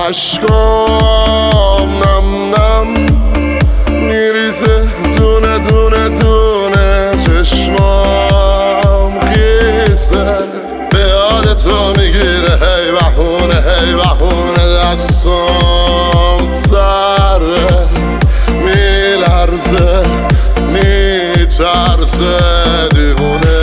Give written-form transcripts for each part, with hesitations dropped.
عشقام نم نم میریزه دونه دونه دونه چشمام خیسه به یاد تو میگیره هی بهونه دستام سرده میلرزه میترسه دیوونه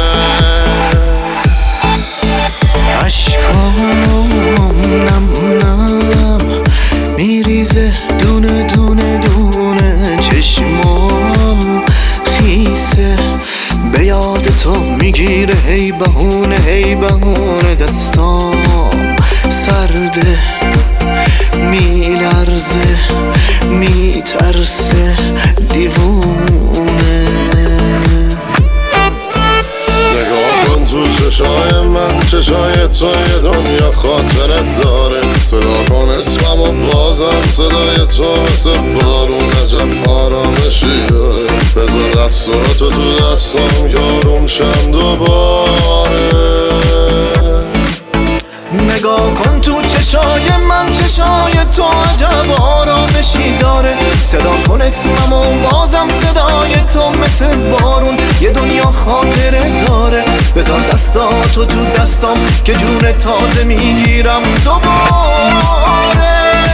عشقام نم نم میریزه دونه دونه دونه چشمام خیسه به یاد تو میگیره هی بهونه دستام سرده میلرزه میترسه دیوونه نگاه کن تو چشای من چشای تو یه دنیا خاطرت داره صدا کن اسمم و بازم صدای تو مثل بارون عجب آرامشی داره بذار دستاتو تو دستام یارون شم دوباره نگاه کن تو چشای من چشای تو عجب آرامشی داره صدا کن اسمم و بازم صدای تو مثل بارون یه دنیا خاطره داره بذار دستاتو تو دستام که جون تازه میگیرم دوباره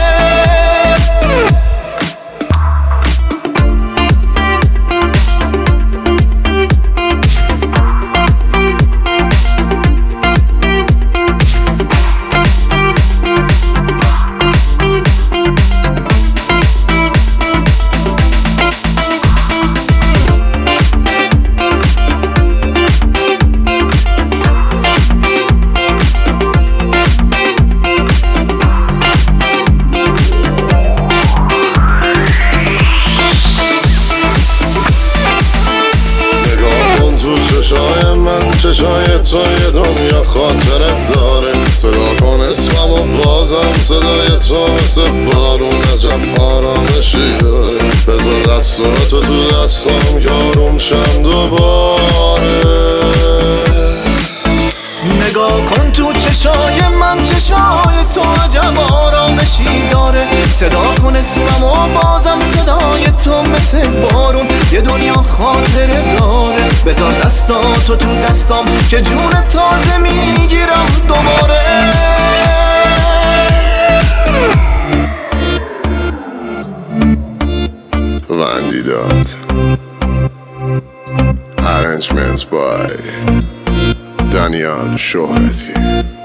چشای من چشای تو یه دنیا خاطرت داره صدا کن اسمم و بازم صدای تو مثل بارون عجب آرامشی داره بذار دستاتو تو دستام یارون شم دوباره نگاه کن تو چشای من چشای تو عجب آرامشی داره صدا کن اسمم و بازم صدای تو مثل بارون یه دنیا خاطره داره بذار دستاتو تو دستام که جون تازه میگیرم دوباره وندیداد Arrangements by دانیال شهرتی